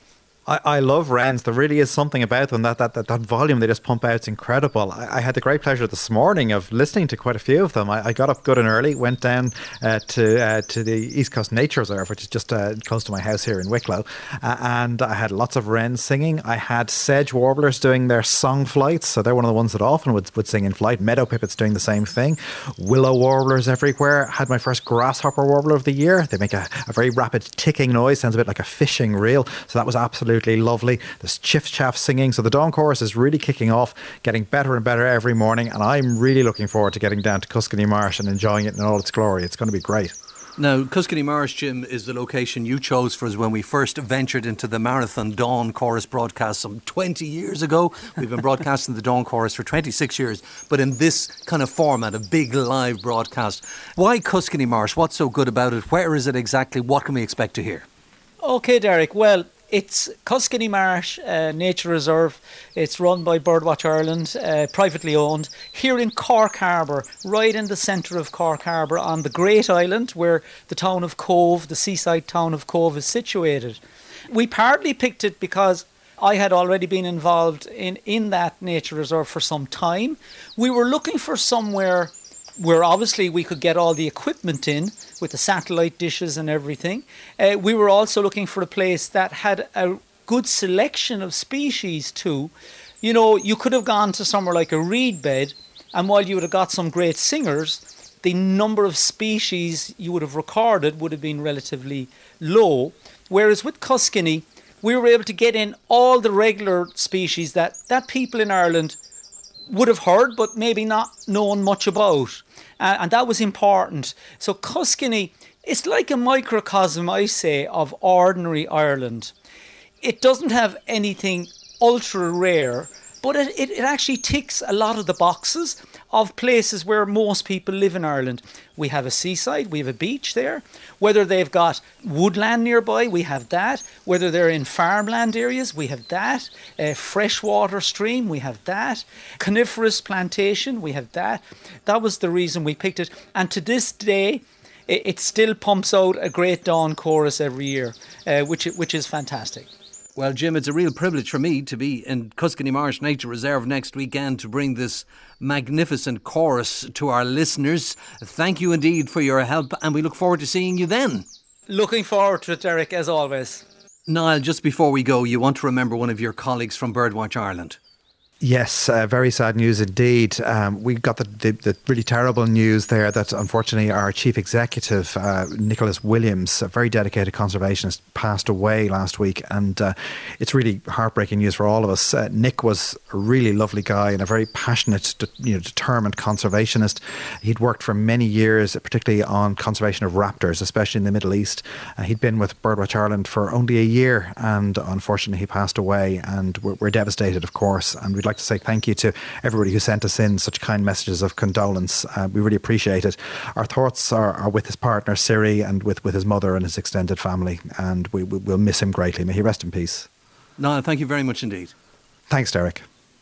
I, I love wrens. There really is something about them. That that, that, that volume they just pump out is incredible. I, I had the great pleasure this morning of listening to quite a few of them. I, I got up good and early, went down uh, to uh, to the East Coast Nature Reserve, which is just uh, close to my house here in Wicklow, uh, and I had lots of wrens singing. I had sedge warblers doing their song flights, so they're one of the ones that often would, would sing in flight. Meadow pipits doing the same thing. Willow warblers everywhere. Had my first grasshopper warbler of the year. They make a, a very rapid ticking noise, sounds a bit like a fishing reel, so that was absolutely lovely. There's chiff chaff singing, so the Dawn Chorus is really kicking off, getting better and better every morning, and I'm really looking forward to getting down to Cuscany Marsh and enjoying it in all its glory. It's going to be great. Now, Cuscany Marsh, Jim, is the location you chose for us when we first ventured into the Marathon Dawn Chorus broadcast some twenty years ago. We've been broadcasting the Dawn Chorus for twenty-six years, but in this kind of format, a big live broadcast. Why Cuscany Marsh? What's so good about it? Where is it exactly? What can we expect to hear? OK, Derek, well, it's Cuscany Marsh uh, Nature Reserve. It's run by Birdwatch Ireland, uh, privately owned, here in Cork Harbour, right in the centre of Cork Harbour on the Great Island, where the town of Cove, the seaside town of Cove, is situated. We partly picked it because I had already been involved in, in that nature reserve for some time. We were looking for somewhere where obviously we could get all the equipment in with the satellite dishes and everything. Uh, we were also looking for a place that had a good selection of species too. You know, you could have gone to somewhere like a reed bed, and while you would have got some great singers, the number of species you would have recorded would have been relatively low. Whereas with Cuscany, we were able to get in all the regular species that, that people in Ireland would have heard but maybe not known much about, uh, and that was important. So Cuscany, it's like a microcosm, I say, of ordinary Ireland. It doesn't have anything ultra rare, but it, it, it actually ticks a lot of the boxes of places where most people live in Ireland. We have a seaside, we have a beach there. Whether they've got woodland nearby, we have that. Whether they're in farmland areas, we have that. A freshwater stream, we have that. Coniferous plantation, we have that. That was the reason we picked it. And to this day, it, it still pumps out a great dawn chorus every year, uh, which which is fantastic. Well, Jim, it's a real privilege for me to be in Cuscany Marsh Nature Reserve next weekend to bring this magnificent chorus to our listeners. Thank you indeed for your help, and we look forward to seeing you then. Looking forward to it, Derek, as always. Niall, just before we go, you want to remember one of your colleagues from Birdwatch Ireland. Yes, uh, very sad news indeed. Um, we got the, the, the really terrible news there that unfortunately our chief executive, uh, Nicholas Williams, a very dedicated conservationist, passed away last week, and uh, it's really heartbreaking news for all of us. Uh, Nick was a really lovely guy and a very passionate, de- you know, determined conservationist. He'd worked for many years, particularly on conservation of raptors, especially in the Middle East. Uh, he'd been with Birdwatch Ireland for only a year, and unfortunately he passed away, and we're, we're devastated, of course, and we'd like to say thank you to everybody who sent us in such kind messages of condolence. Uh, we really appreciate it. Our thoughts are, are with his partner Siri and with, with his mother and his extended family, and we, we, we'll miss him greatly. May he rest in peace. Niall, thank you very much indeed. Thanks, Derek.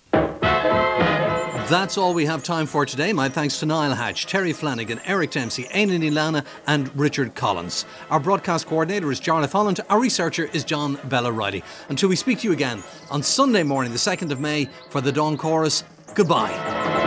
That's all we have time for today. My thanks to Niall Hatch, Terry Flanagan, Eric Dempsey, Aileen Ilana and Richard Collins. Our broadcast coordinator is Jarlath Holland. Our researcher is John Bella Riley. Until we speak to you again on Sunday morning, the second of May, for the Dawn Chorus, goodbye.